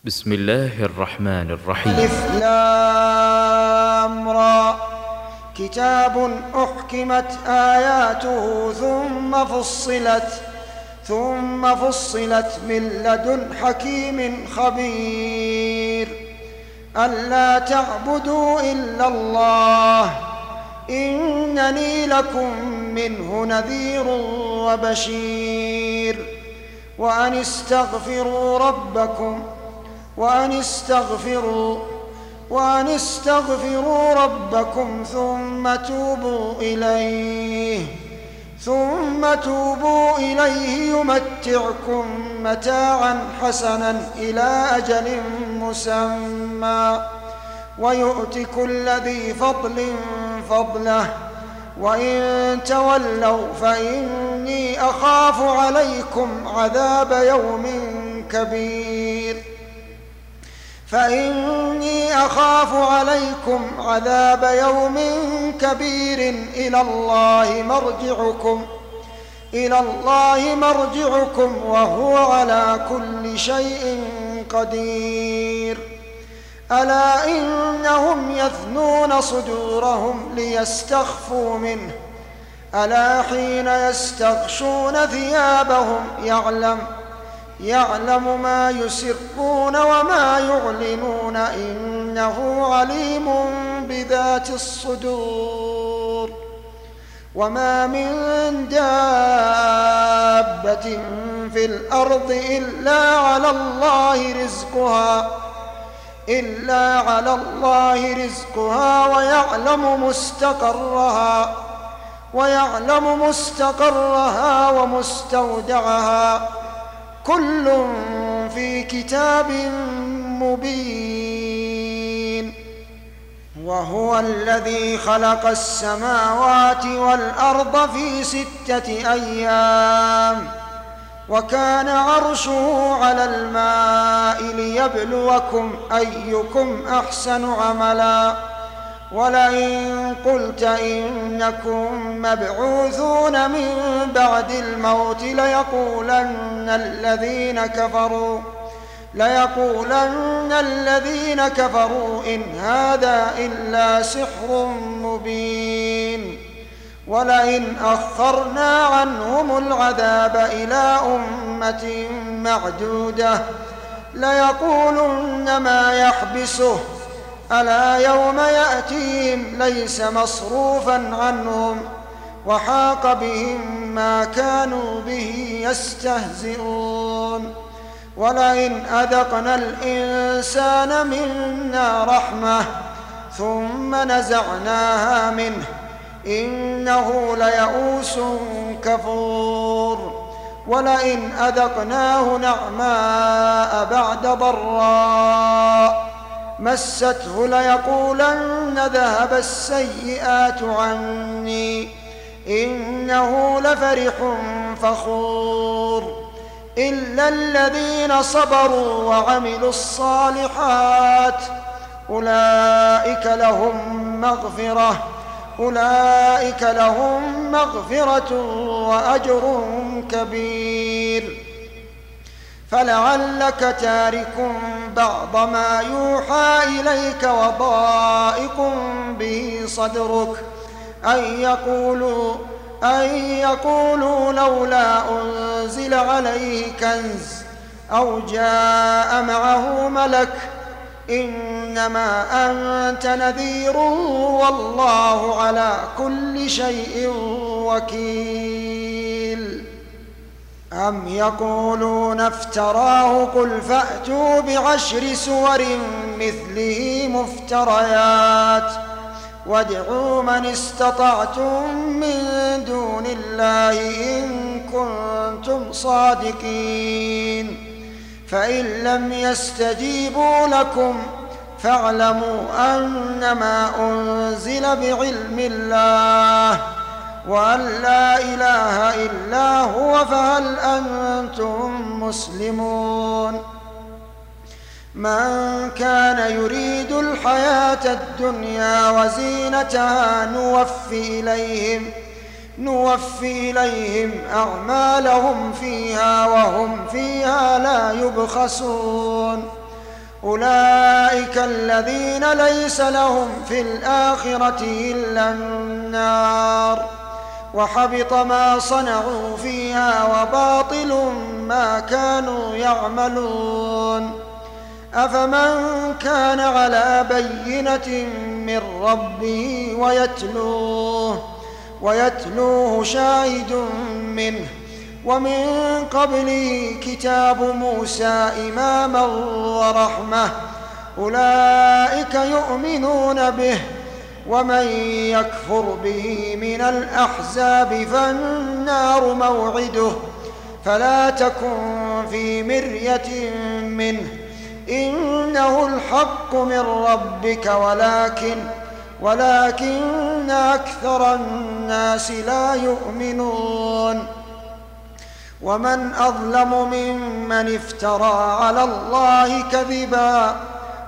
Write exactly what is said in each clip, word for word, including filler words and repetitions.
بسم الله الرحمن الرحيم. ألف لام را. كتاب أحكمت آياته ثم فصلت ثم فصلت من لدن حكيم خبير ألا تعبدوا إلا الله إنني لكم منه نذير وبشير وأن استغفروا ربكم وأن استغفروا وأن استغفروا ربكم ثم توبوا إليه ثم توبوا إليه يمتعكم متاعا حسنا إلى أجل مسمى ويؤت كل ذي فضل فضله وإن تولوا فإني أخاف عليكم عذاب يوم كبير فإني أخاف عليكم عذاب يوم كبير إلى الله مرجعكم إلى الله مرجعكم وهو على كل شيء قدير ألا إنهم يثنون صدورهم ليستخفوا منه ألا حين يستغشون ثيابهم يعلم يعلم ما يسرون وما يعلنون إنه عليم بذات الصدور وما من دابة في الأرض إلا على الله رزقها إلا على الله رزقها ويعلم مستقرها ويعلم مستقرها ومستودعها كل في كتاب مبين وهو الذي خلق السماوات والأرض في ستة أيام وكان عرشه على الماء ليبلوكم أيكم أحسن عملا ولئن قلت إنكم مبعوثون من بعد الموت ليقولن الذين كفروا ليقولن الذين كفروا إن هذا إلا سحر مبين ولئن أخرنا عنهم العذاب إلى أمة معدودة ليقولن ما يحبسه ألا يوم يأتيهم ليس مصروفا عنهم وحاق بهم ما كانوا به يستهزئون ولئن أذقنا الإنسان منا رحمة ثم نزعناها منه إنه ليئوس كفور ولئن أذقناه نعماء بعد ضراء مسته ليقولن ذهب السيئات عني إنه لفرح فخور إلا الذين صبروا وعملوا الصالحات أولئك لهم مغفرة أولئك لهم مغفرة وأجر كبير فلعلك تارك بعض ما يوحى إليك وضائق به صدرك أن يقولوا أن يقولوا لولا أنزل عليه كنز أو جاء معه ملك إنما أنت نذير والله على كل شيء وكيل أم يقولون افتراه قل فأتوا بعشر سور مثله مفتريات وادعوا من استطعتم من دون الله إن كنتم صادقين فإن لم يستجيبوا لكم فاعلموا أنما أنزل بعلم الله وأن لا إله إلا هو فهل أنتم مسلمون من كان يريد الحياة الدنيا وزينتها نوفي إليهم نوفي إليهم أعمالهم فيها وهم فيها لا يبخسون أولئك الذين ليس لهم في الآخرة إلا النار وحبط ما صنعوا فيها وباطل ما كانوا يعملون. أفمن كان على بينة من ربه ويتلوه, ويتلوه شاهد منه ومن قبله كتاب موسى إماما ورحمة أولئك يؤمنون به. ومن يكفر به من الأحزاب فالنار موعده فلا تكن في مرية منه إنه الحق من ربك ولكن ولكن أكثر الناس لا يؤمنون. ومن أظلم ممن افترى على الله كذبا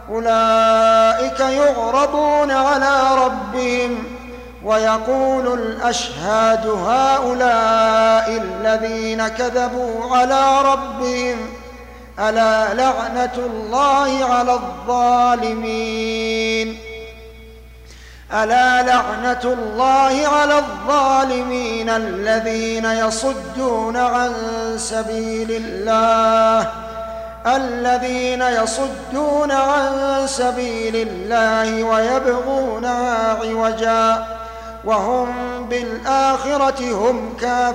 أولئك يعرضون على ربهم ويقول الأشهاد هؤلاء الذين كذبوا على ربهم ألا لعنة الله على الظالمين ألا لعنة الله على الظالمين الذين يصدون عن سبيل الله الذين يصدون عن سبيل الله ويبغونها عوجا وهم بالآخرة هم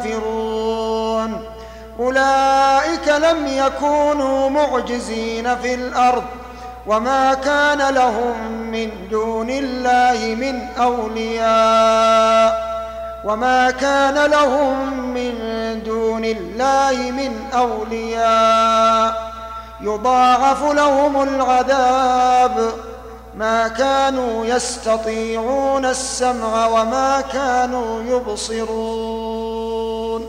كافرون. أولئك لم يكونوا معجزين في الأرض وما كان لهم من دون الله من أولياء وما كان لهم من دون الله من أولياء يضاعف لهم العذاب ما كانوا يستطيعون السمع وما كانوا يبصرون.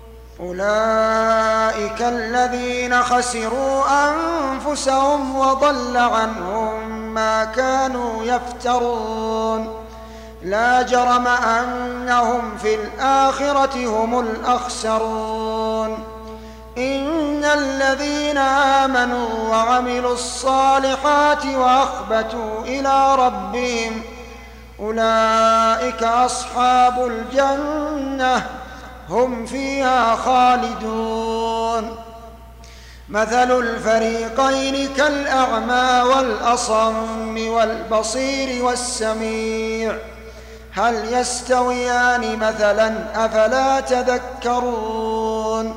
أولئك الذين خسروا أنفسهم وضل عنهم ما كانوا يفترون. لا جرم أنهم في الآخرة هم الأخسرون. إن الذين آمنوا وعملوا الصالحات وأخبتوا إلى ربهم أولئك أصحاب الجنة هم فيها خالدون. مثل الفريقين كالأعمى والأصم والبصير والسميع هل يستويان مثلا أفلا تذكرون.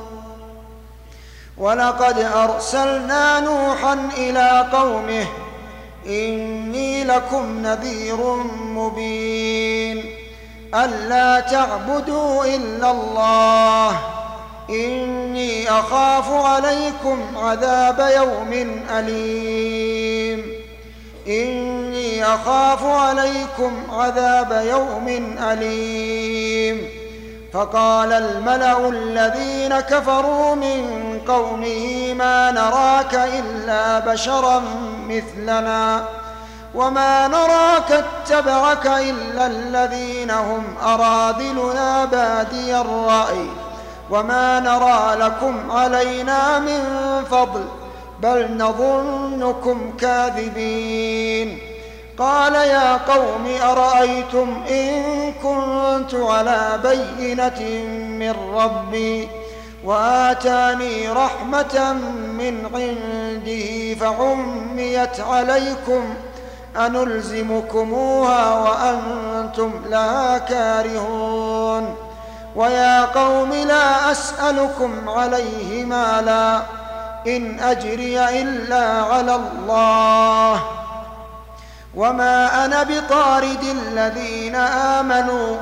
ولقد أرسلنا نوحا إلى قومه إني لكم نذير مبين ألا تعبدوا إلا الله إني أخاف عليكم عذاب يوم أليم إني أخاف عليكم عذاب يوم أليم. فقال الملأ الذين كفروا من قومه ما نراك إلا بشرا مثلنا وما نراك اتبعك إلا الذين هم أراذلنا بادي الرأي وما نرى لكم علينا من فضل بل نظنكم كاذبين. قال يا قوم أرأيتم إن كنت على بينة من ربي وآتاني رحمة من عنده فعميت عليكم أنلزمكموها وأنتم لها كارهون. ويا قوم لا أسألكم عليه مالا إن أجري إلا على الله وما أنا بطارد الذين آمنوا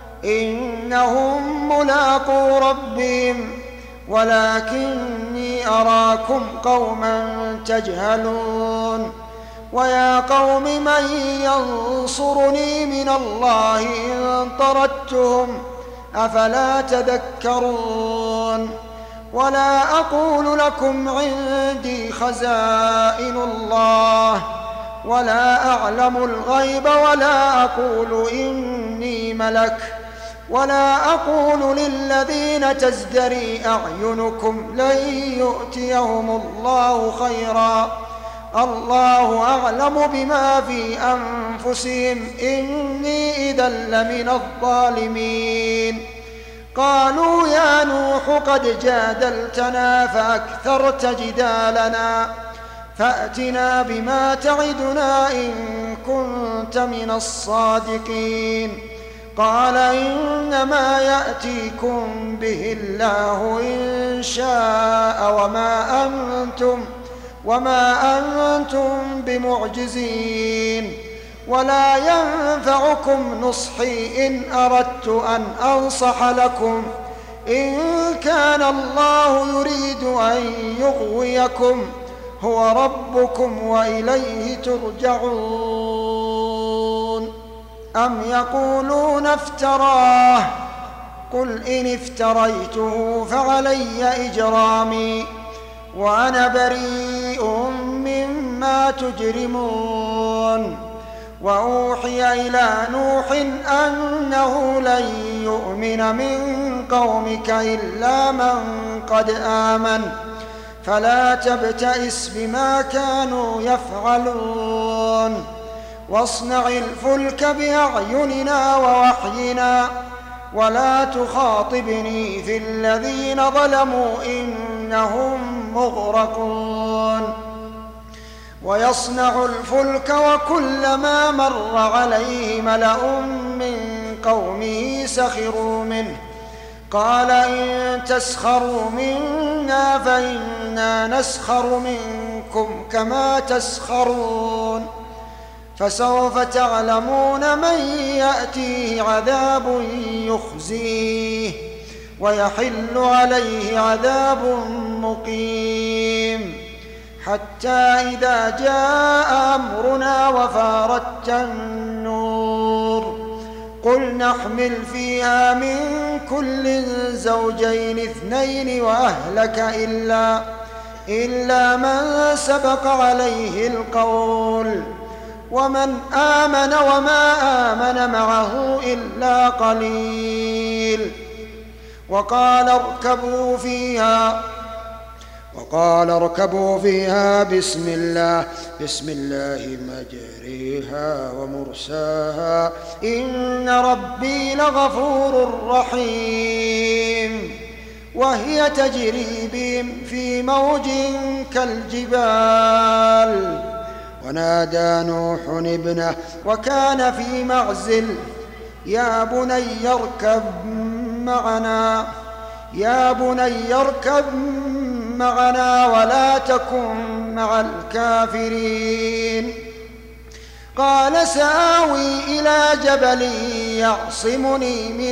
إنهم ملاقو ربهم ولكني أراكم قوما تجهلون. ويا قوم من ينصرني من الله إن طردتهم أفلا تذكرون. ولا أقول لكم عندي خزائن الله ولا أعلم الغيب ولا أقول إني ملك ولا أقول للذين تزدري أعينكم لن يؤتيهم الله خيرا الله أعلم بما في أنفسهم إني إذا لمن الظالمين. قالوا يا نوح قد جادلتنا فأكثرت جدالنا فأتنا بما تعدنا إن كنت من الصادقين. قال إنما يأتيكم به الله إن شاء وما أنتم, وما أنتم بمعجزين ولا ينفعكم نصحي إن أردت أن أنصح لكم إن كان الله يريد أن يغويكم هو ربكم وإليه ترجعون. أم يقولون افتراه قل إن افتريته فعلي إجرامي وأنا بريء مما تجرمون. وأوحي إلى نوح أنه لن يؤمن من قومك إلا من قد آمن فلا تبتئس بما كانوا يفعلون واصنع الفلك بأعيننا ووحينا ولا تخاطبني في الذين ظلموا إنهم مغرقون. ويصنع الفلك وكلما مر عليه ملأ من قومه سخروا منه قال إن تسخروا منا فإنا نسخر منكم كما تسخرون. فسوف تعلمون من يأتيه عذاب يخزيه ويحل عليه عذاب مقيم. حتى إذا جاء أمرنا وفارت النور قل نحمل فيها من كل زوجين اثنين وأهلك إلا, إلا من سبق عليه القول ومن آمن وما آمن معه إلا قليل. وقال اركبوا فيها وقال اركبوا فيها بسم الله بسم الله مجريها ومرساها إن ربي لغفور رحيم. وهي تجري بهم في موج كالجبال. ونادى نوح ابنه وكان في معزل يا بني اركب معنا يا بني اركب معنا ولا تكن مع الكافرين. قال سآوي إلى جبل يعصمني من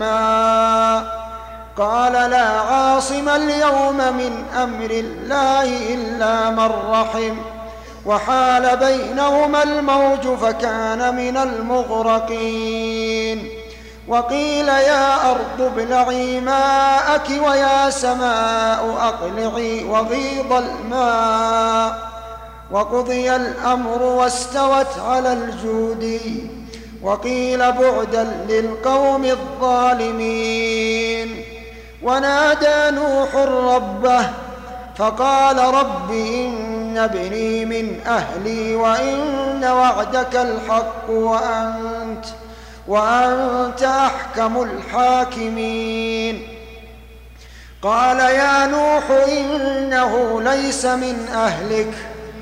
الماء قال لا عاصم اليوم من أمر الله إلا من رحم وحال بينهما الموج فكان من المغرقين. وقيل يا أرض ابلعي ماءك ويا سماء أقلعي وغيض الماء وقضي الأمر واستوت على الجود. وقيل بعدا للقوم الظالمين. ونادى نوح ربه فقال رب إن ابني من أهلي وإن وعدك الحق وأنت وأنت أحكم الحاكمين. قال يا نوح إنه ليس من أهلك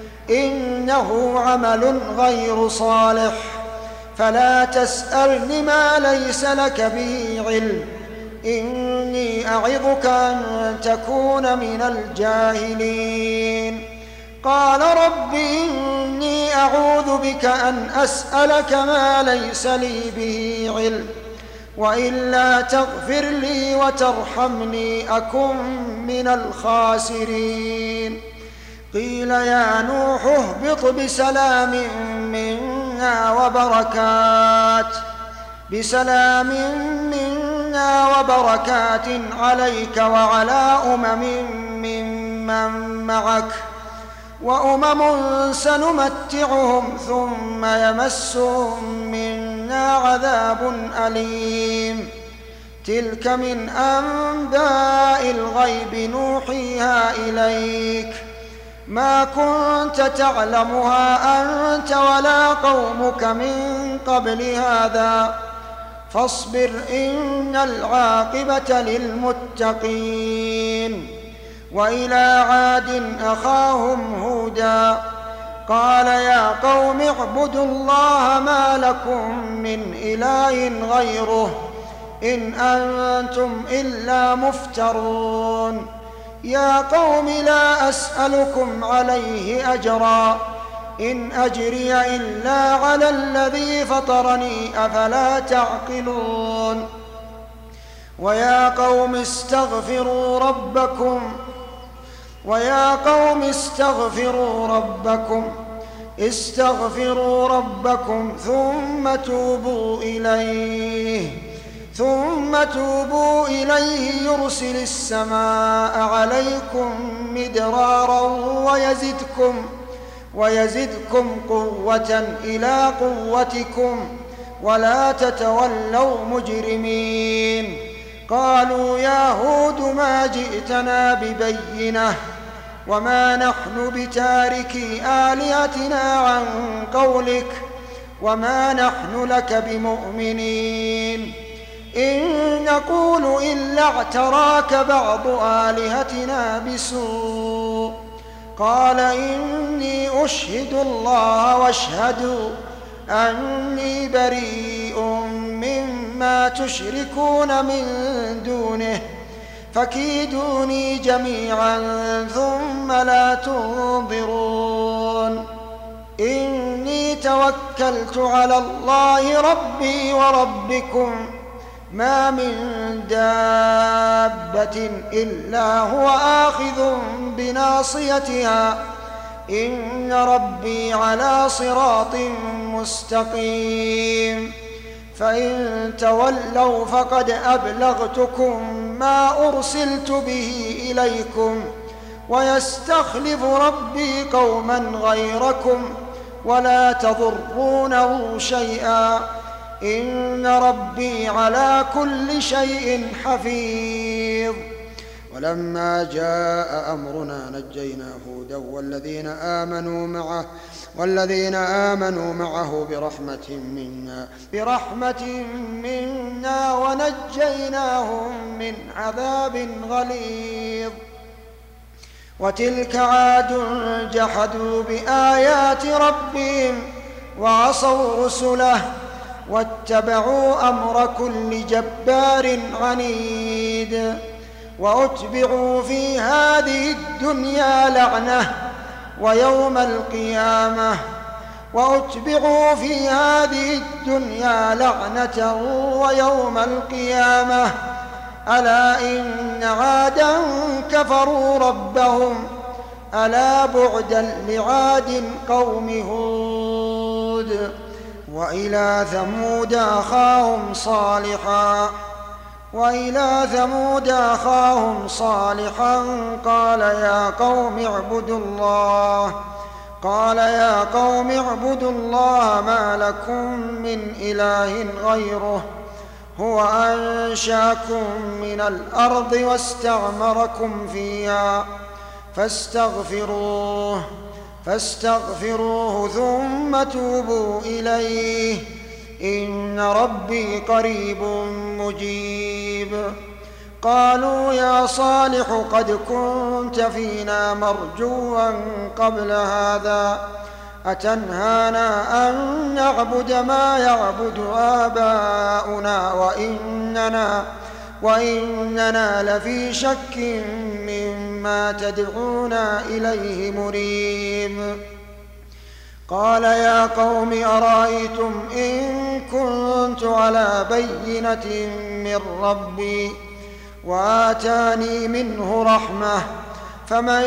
إنه عمل غير صالح فلا تسألن ما ليس لك به علم إني أعظك أن تكون من الجاهلين. قال رب إني أعوذ بك أن أسألك ما ليس لي به علم وإلا تغفر لي وترحمني أكن من الخاسرين. قيل يا نوح اهبط بسلام منا وبركات بسلام منا وبركات عليك وعلى أمم ممن معك وأمم سنمتعهم ثم يمسهم منا عذاب أليم. تلك من أنباء الغيب نوحيها إليك ما كنت تعلمها أنت ولا قومك من قبل هذا فاصبر إن العاقبة للمتقين. وإلى عاد أخاهم هودا قال يا قوم اعبدوا الله ما لكم من إله غيره إن أنتم إلا مفترون. يا قوم لا أسألكم عليه أجرا إن أجري إلا على الذي فطرني أفلا تعقلون. ويا قوم استغفروا ربكم ويا قوم استغفروا ربكم استغفروا ربكم ثم توبوا إليه ثم توبوا إليه يرسل السماء عليكم مدرارا ويزدكم ويزدكم قوة إلى قوتكم ولا تتولوا مجرمين. قالوا يا هود ما جئتنا ببينة وما نحن بتاركي آلهتنا عن قولك وما نحن لك بمؤمنين إن نقول إلا اعتراك بعض آلهتنا بسوء. قال إني أشهد الله واشهدوا أني بريء مما تشركون من دونه فكيدوني جميعا ثم لا تنظرون. إني توكلت على الله ربي وربكم ما من دابة إلا هو آخذ بناصيتها إن ربي على صراط مستقيم. فإن تولوا فقد أبلغتكم ما أرسلت به إليكم ويستخلف ربي قوما غيركم ولا تضرونه شيئا إن ربي على كل شيء حفيظ. ولما جاء أمرنا نجينا هودا والذين آمنوا معه والذين آمنوا معه برحمة منا برحمة منا ونجيناهم من عذاب غليظ. وتلك عاد جحدوا بآيات ربهم وعصوا رسله واتبعوا أمر كل جبار عنيد. وأتبعوا في هذه الدنيا لعنة ويوم القيامة وأتبعوا في هذه الدنيا لعنة ويوم القيامة ألا إن عادا كفروا ربهم ألا بعدا لعاد قوم هود. وإلى ثمود أخاهم صالحا وإلى ثمود أخاهم صالحا قال يا قوم اعبدوا الله قال يا قوم اعبدوا الله ما لكم من إله غيره هو أنشأكم من الأرض واستعمركم فيها فاستغفروه فاستغفروه ثم توبوا إليه إن ربي قريب مجيب. قالوا يا صالح قد كنت فينا مرجوا قبل هذا أتنهانا أن نعبد ما يعبد آباؤنا وإننا, وإننا لفي شك مما تدعونا إليه مريب. قال يا قوم أرأيتم إن كنت على بينة من ربي وآتاني منه رحمة فمن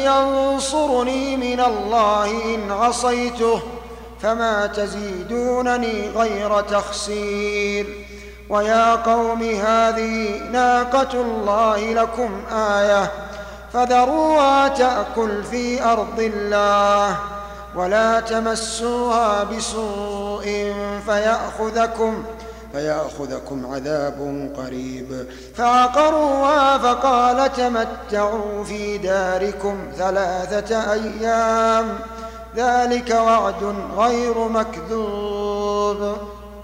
ينصرني من الله إن عصيته فما تزيدونني غير تخسير. ويا قوم هذه ناقة الله لكم آية فذروها تأكل في أرض الله ولا تمسوها بسوء فيأخذكم فيأخذكم عذاب قريب. فعقروها فقال تمتعوا في داركم ثلاثة أيام ذلك وعد غير مكذوب.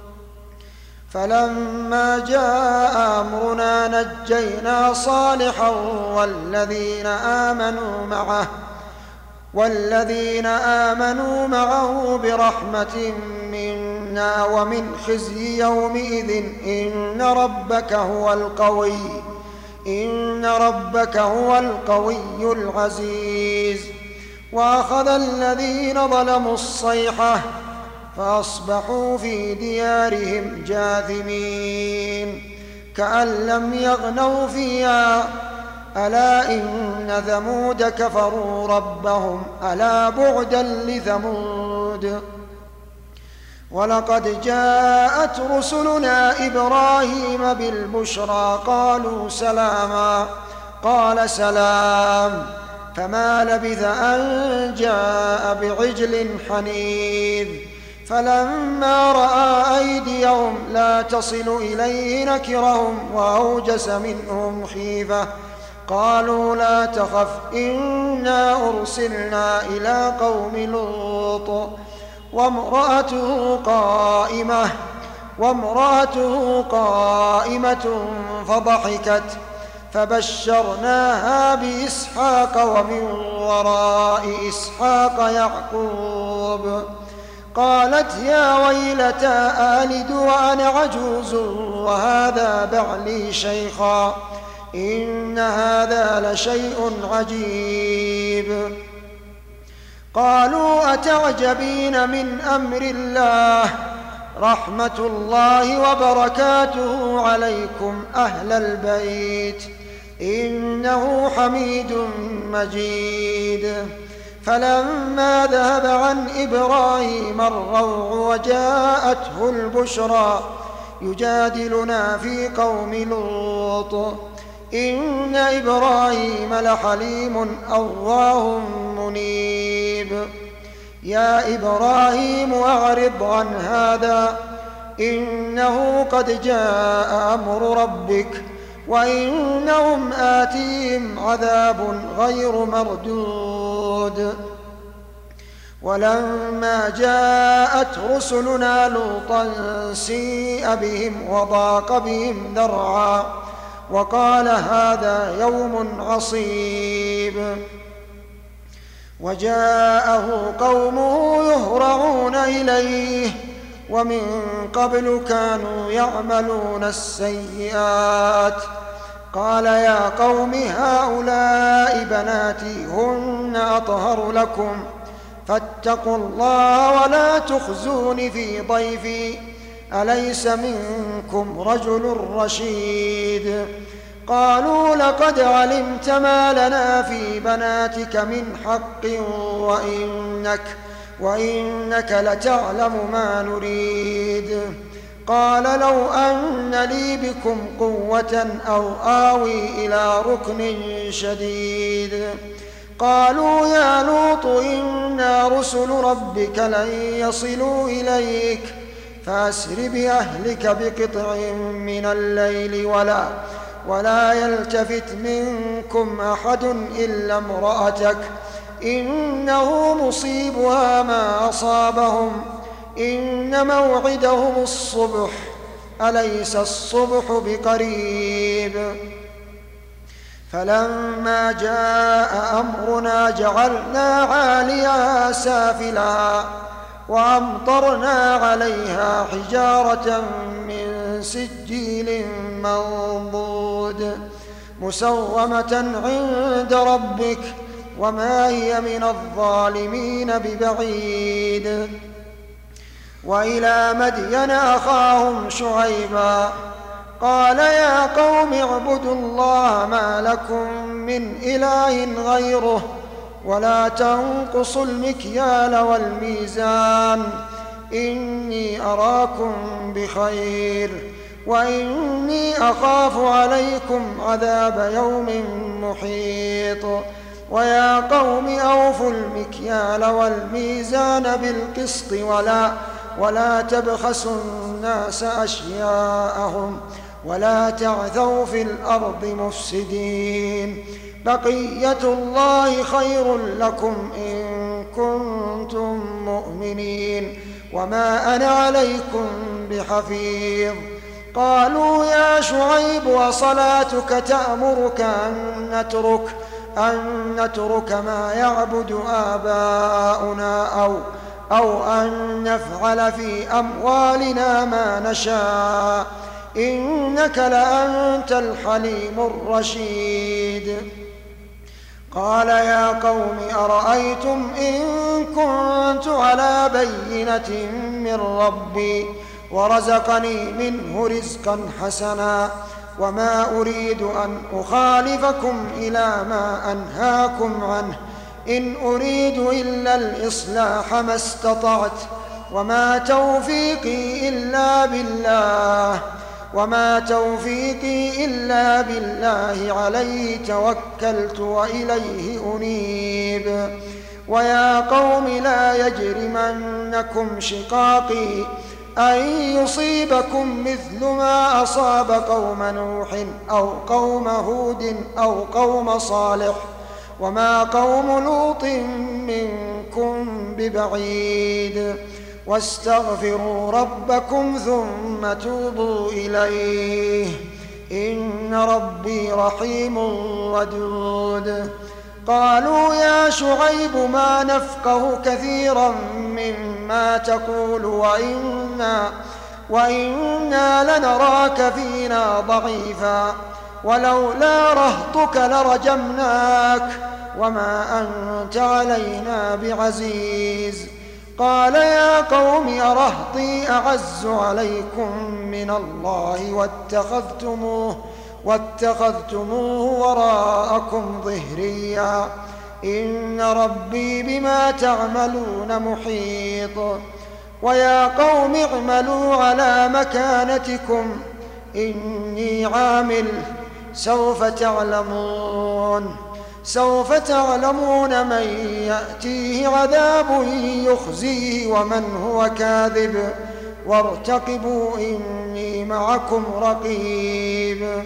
فلما جاء أمرنا نجينا صالحا والذين آمنوا معه والذين آمنوا معه برحمة منا ومن خزي يومئذ إن ربك هو القوي إن ربك هو القوي العزيز. وأخذ الذين ظلموا الصيحة فأصبحوا في ديارهم جاثمين كأن لم يغنوا فيها ألا إن ثمود كفروا ربهم ألا بعدا لثمود. ولقد جاءت رسلنا إبراهيم بالبشرى قالوا سلاما قال سلام فما لبث أن جاء بعجل حنيذ. فلما رأى أيديهم لا تصل إليه نكرهم وأوجس منهم خيفة قالوا لا تخف إنا أرسلنا إلى قوم لوط وامرأته قائمة وامرأته قائمة فضحكت فبشرناها بإسحاق ومن وراء إسحاق يعقوب. قالت يا ويلتى آلد وأنا عجوز وهذا بعلي شيخا إن هذا لشيء عجيب. قالوا أتعجبين من أمر الله رحمة الله وبركاته عليكم أهل البيت إنه حميد مجيد. فلما ذهب عن إبراهيم الروع وجاءته البشرى يجادلنا في قوم لوط إن إبراهيم لحليم أواه منيب. يا إبراهيم أعرض عن هذا إنه قد جاء أمر ربك وإنهم آتيهم عذاب غير مردود. ولما جاءت رسلنا لوطا سيء بهم وضاق بهم ذرعا وقال هذا يوم عصيب. وجاءه قومه يهرعون إليه ومن قبل كانوا يعملون السيئات. قال يا قوم هؤلاء بناتي هن أطهر لكم فاتقوا الله ولا تخزون في ضيفي أليس منكم رجل رشيد. قالوا لقد علمت ما لنا في بناتك من حق وإنك, وإنك لتعلم ما نريد. قال لو أن لي بكم قوة أو آوي إلى ركن شديد. قالوا يا لوط إنا رسل ربك لن يصلوا إليك فأسر بأهلك بقطع من الليل ولا ولا يلتفت منكم أحد إلا امرأتك إنه مصيبها ما أصابهم إن موعدهم الصبح أليس الصبح بقريب. فلما جاء أمرنا جعلنا عاليها سافلها وأمطرنا عليها حجارة من سجيل منضود مسومة عند ربك وما هي من الظالمين ببعيد. وإلى مدين أخاهم شعيبا قال يا قوم اعبدوا الله ما لكم من إله غيره ولا تنقصوا المكيال والميزان إني أراكم بخير وإني أخاف عليكم عذاب يوم محيط. ويا قوم أوفوا المكيال والميزان بالقسط ولا, ولا تبخسوا الناس أشياءهم ولا تعثوا في الأرض مفسدين. بقية الله خير لكم إن كنتم مؤمنين وما أنا عليكم بحفيظ. قالوا يا شعيب وصلاتك تأمرك أن نترك أن نترك ما يعبد آباؤنا أو أو أن نفعل في أموالنا ما نشاء إنك لأنت الحليم الرشيد. قال يا قوم أرأيتم إن كنت على بينة من ربي ورزقني منه رزقا حسنا وما أريد أن أخالفكم إلى ما أنهاكم عنه إن أريد إلا الإصلاح ما استطعت وما توفيقي إلا بالله وما توفيقي إلا بالله عليه توكلت وإليه أنيب. ويا قوم لا يجرمنكم شقاقي أن يصيبكم مثل ما أصاب قوم نوح أو قوم هود أو قوم صالح وما قوم لوط منكم ببعيد. واستغفروا ربكم ثم توبوا إليه إن ربي رحيم ودود. قالوا يا شعيب ما نفقه كثيرا مما تقول وإنا, وإنا لنراك فينا ضعيفا ولولا رهطك لرجمناك وما أنت علينا بعزيز. قال يا قوم أرهطي أعز عليكم من الله واتخذتموه, واتخذتموه وراءكم ظهريا إن ربي بما تعملون محيط. ويا قوم اعملوا على مكانتكم إني عامل سوف تعلمون سوف تعلمون من يأتيه عذاب يخزيه ومن هو كاذب وارتقبوا إني معكم رقيب.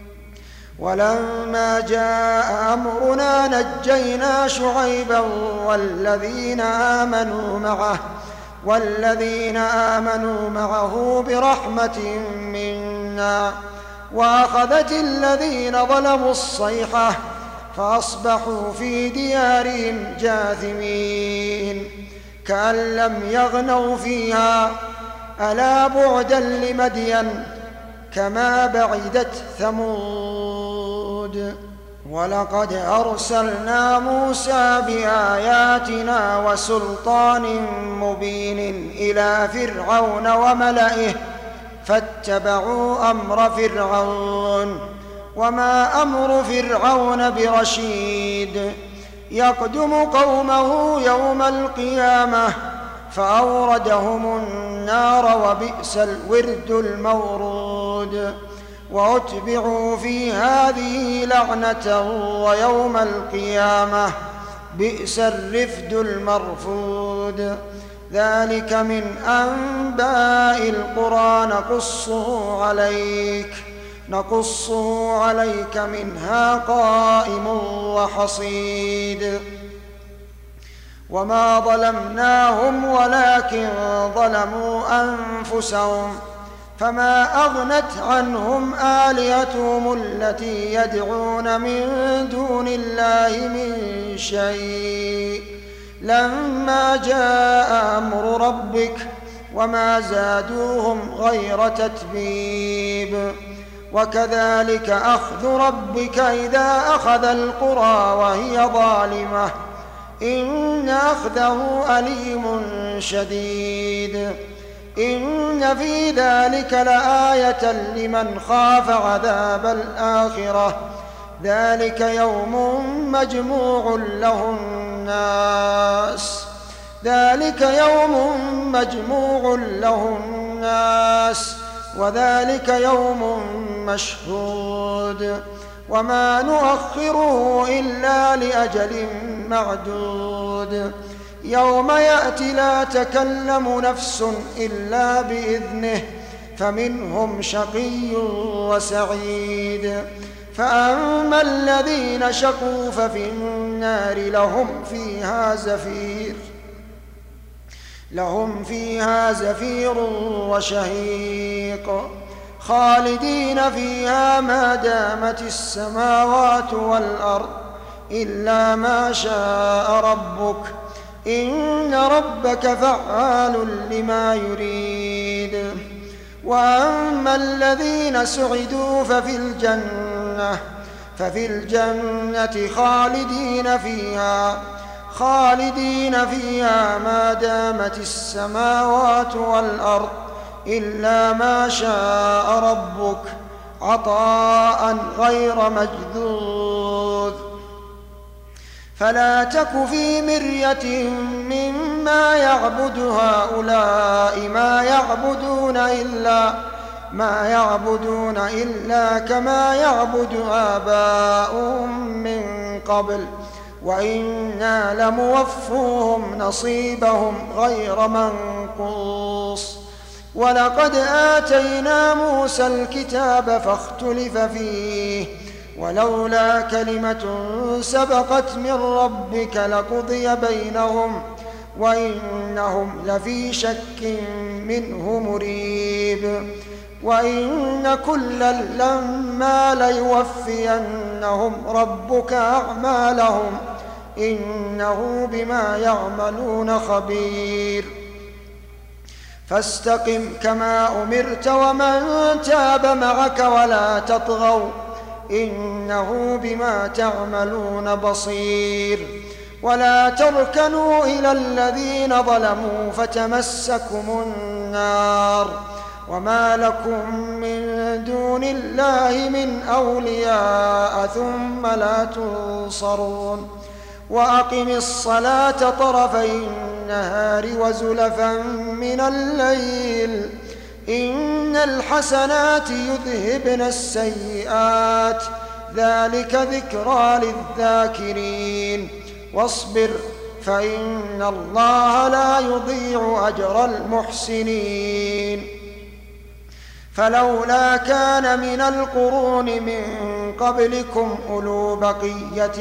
ولما جاء أمرنا نجينا شعيبا والذين آمنوا معه والذين آمنوا معه برحمة منا وأخذت الذين ظلموا الصيحة فأصبحوا في ديارهم جاثمين كأن لم يغنوا فيها ألا بعدا لمدين كما بعدت ثمود. ولقد أرسلنا موسى بآياتنا وسلطان مبين إلى فرعون وملئه فاتبعوا أمر فرعون وما أمر فرعون برشيد. يقدم قومه يوم القيامة فأوردهم النار وبئس الورد المورود. وأتبعوا في هذه لعنة ويوم القيامة بئس الرفد المرفود. ذلك من أنباء القرى نقصه عليك نقصه عليك منها قائم وحصيد. وما ظلمناهم ولكن ظلموا أنفسهم فما أغنت عنهم آلهتهم التي يدعون من دون الله من شيء لما جاء أمر ربك وما زادوهم غير تتبيب. وكذلك أخذ ربك إذا أخذ القرى وهي ظالمة إن أخذه أليم شديد. إن في ذلك لآية لمن خاف عذاب الآخرة ذلك يوم مجموع له الناس ذلك يوم مجموع له الناس وذلك يوم مشهود. وما نؤخره إلا لأجل معدود. يوم يأتي لا تكلم نفس إلا بإذنه فمنهم شقي وسعيد. فأما الذين شقوا ففي النار لهم فيها زفير لهم فيها زفير وشهيق خالدين فيها ما دامت السماوات والأرض إلا ما شاء ربك إن ربك فعال لما يريد. وأما الذين سعدوا ففي الجنة ففي الجنة خالدين فيها خالدين فيها ما دامت السماوات والأرض إلا ما شاء ربك عطاء غير مجذوذ. فلا تك في مرية مما يعبد هؤلاء ما يعبدون إلا ما يعبدون إلا كما يعبد آباؤهم من قبل وإنا لموفوهم نصيبهم غير منقوص. ولقد آتينا موسى الكتاب فاختلف فيه ولولا كلمة سبقت من ربك لقضي بينهم وإنهم لفي شك منه مريب. وإن كلا لما ليوفينهم ربك أعمالهم إنه بما يعملون خبير. فاستقم كما أمرت ومن تاب معك ولا تطغوا إنه بما تعملون بصير. ولا تركنوا إلى الذين ظلموا فتمسكم النار وما لكم من دون الله من أولياء ثم لا تنصرون. وأقم الصلاة طرفي النهار وزلفا من الليل إن الحسنات يذهبن السيئات ذلك ذكرى للذاكرين. واصبر فإن الله لا يضيع أجر المحسنين. فلولا كان من القرون من قبلكم أولو بقية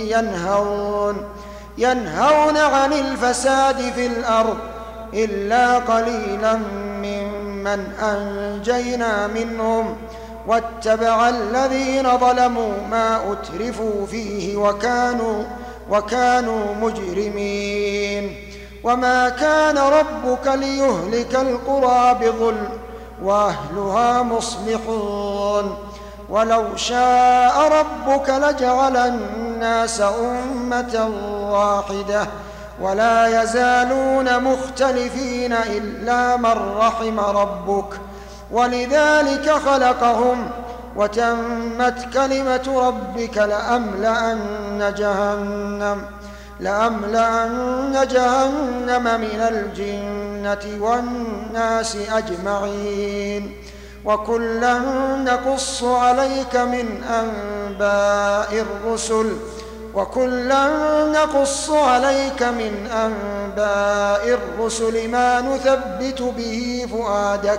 ينهون ينهون عن الفساد في الأرض إلا قليلا ممن أنجينا منهم واتبع الذين ظلموا ما أترفوا فيه وكانوا وكانوا مجرمين. وما كان ربك ليهلك القرى بظلم وأهلها مصلحون. ولو شاء ربك لجعل الناس أمة واحدة ولا يزالون مختلفين إلا من رحم ربك ولذلك خلقهم وتمت كلمة ربك لأملأن جهنم لأملأن جهنم من الجنة والناس أجمعين. وكلا نقص عليك من أنباء الرسل وكلا نقص عليك من أنباء الرسل ما نثبت به فؤادك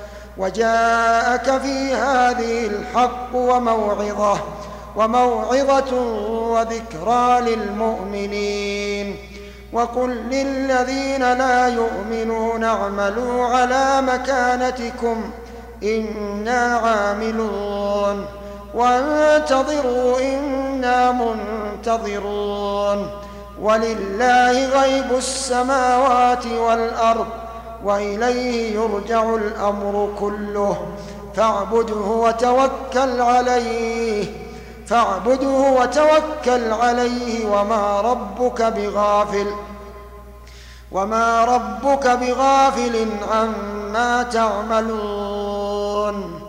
وجاءك في هذه الحق وموعظة وموعظة وذكرى للمؤمنين. وقل للذين لا يؤمنون اعملوا على مكانتكم إنا عاملون وانتظروا إنا منتظرون. ولله غيب السماوات والأرض وإليه يرجع الأمر كله فاعبده وتوكل عليه فاعبده وتوكل عليه وما ربك بغافل وما ربك بغافل عما تعملون.